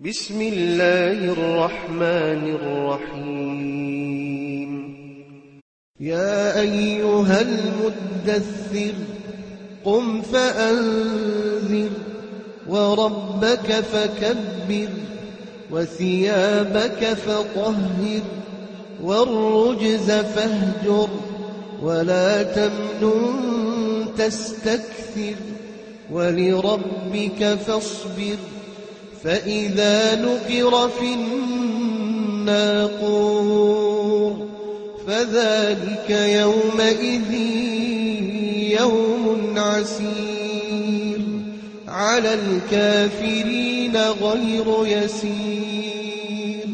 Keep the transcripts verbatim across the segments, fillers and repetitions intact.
بسم الله الرحمن الرحيم يا أيها المدثر قم فأنذر وربك فكبر وثيابك فطهر والرجز فاهجر ولا تمنن تستكثر ولربك فاصبر فإذا نقر في الناقور فذلك يومئذ يوم عسير على الكافرين غير يسير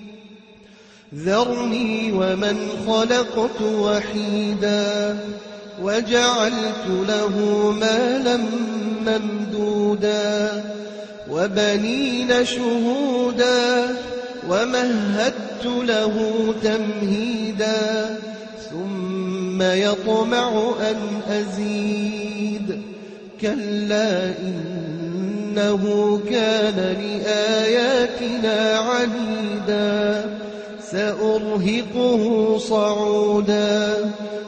ذرني ومن خلقت وحيدا وجعلت له مالا ممدودا وبنين شهودا ومهدت له تمهيدا ثم يطمع أن أزيد كلا إنه كان لآياتنا عنيدا سأرهقه صعودا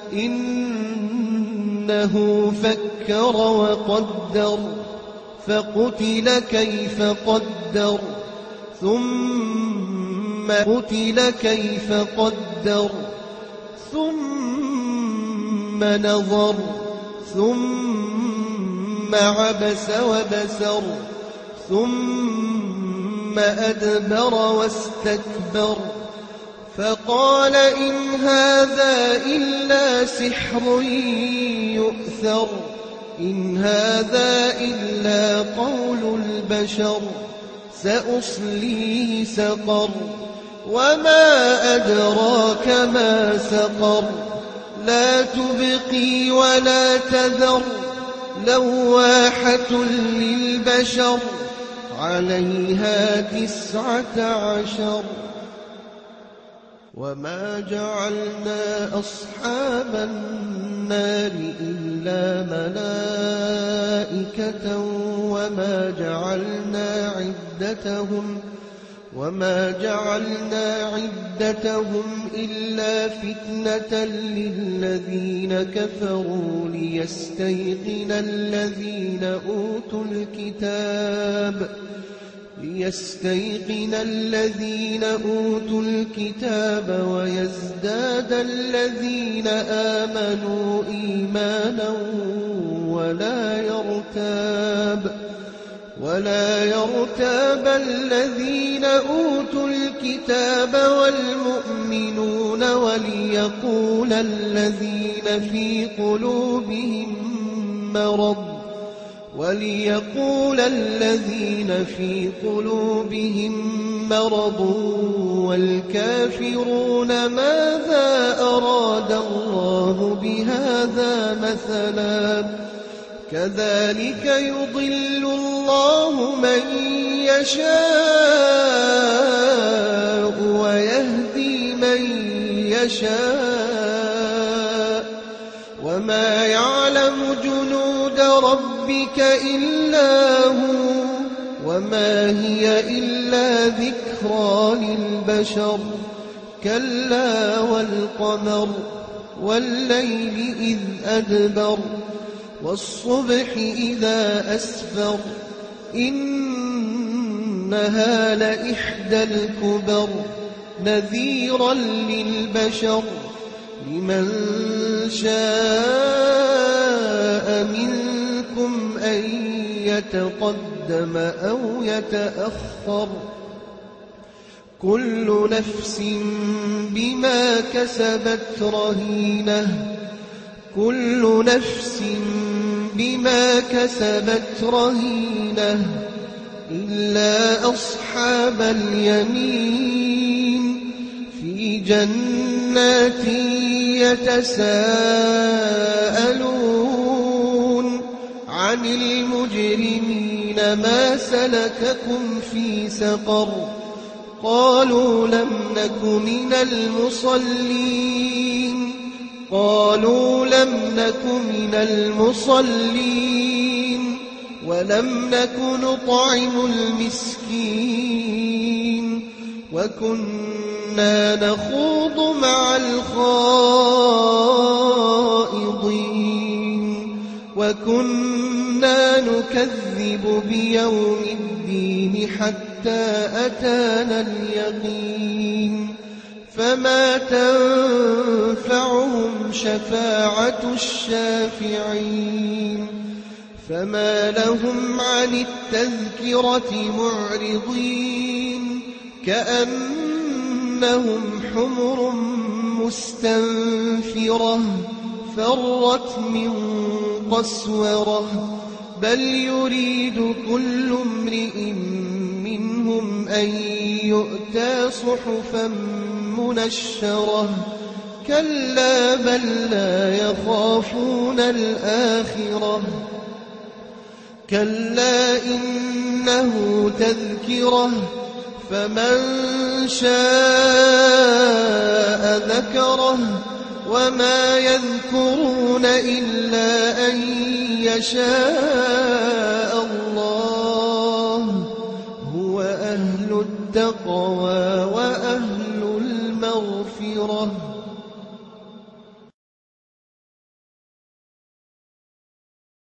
إنه فكر وقدر فقتل كيف قدر ثم قتل كيف قدر ثم نظر ثم عبس وبسر ثم أدبر واستكبر فقال إن هذا إلا سحر يؤثر إن هذا إلا قول البشر سأصليه سقر وما أدراك ما سقر لا تبقي ولا تذر لواحة للبشر عليها تسعة عشر وما جعلنا أصحاب النار إلا ملائكة وما جعلنا عدتهم وما جعلنا عدتهم إلا فتنة للذين كفروا ليستيقن الذين أوتوا الكتاب ليستيقن الذين أوتوا الكتاب ويزداد الذين آمنوا إيمانا ولا يرتاب ولا يرتاب الذين أوتوا الكتاب والمؤمنون وليقول الذين في قلوبهم مرض وليقول الذين في قلوبهم مرض والكافرون ماذا أراد الله بهذا مثلا كذلك يضل الله من يشاء ويهدي من يشاء وما يعلم جنود ربك إلا هو وما هي إلا ذكرى للبشر كلا والقمر والليل إذ أدبر والصبح إذا أسفر إنها لإحدى الكبر نذيرا للبشر لمن شاء منكم أن يتقدم أو يتأخر كل نفس بما كسبت رهينة كل نفس بما كسبت رهينة إلا أصحاب اليمين في جنات يتساءلون عن المجرمين ما سلككم في سقر قالوا لم نك من المصلين قالوا لم نك من المصلين ولم نك نطعم المسكين وكنا نخوض مع الخائضين وكنا نكذب بيوم الدين حتى أتانا اليقين فما تنفعهم شفاعة الشافعين فما لهم عن التذكرة معرضين كأنهم حمر مستنفرة فرت من قسورة بل يريد كل امرئ منهم أن يؤتى صحفا منشرة كلا بل لا يخافون الآخرة كلا إنه تذكرة فمن شاء ذكره وما يذكرون إلا أن يشاء الله هو أهل التقوى وأهل المغفرة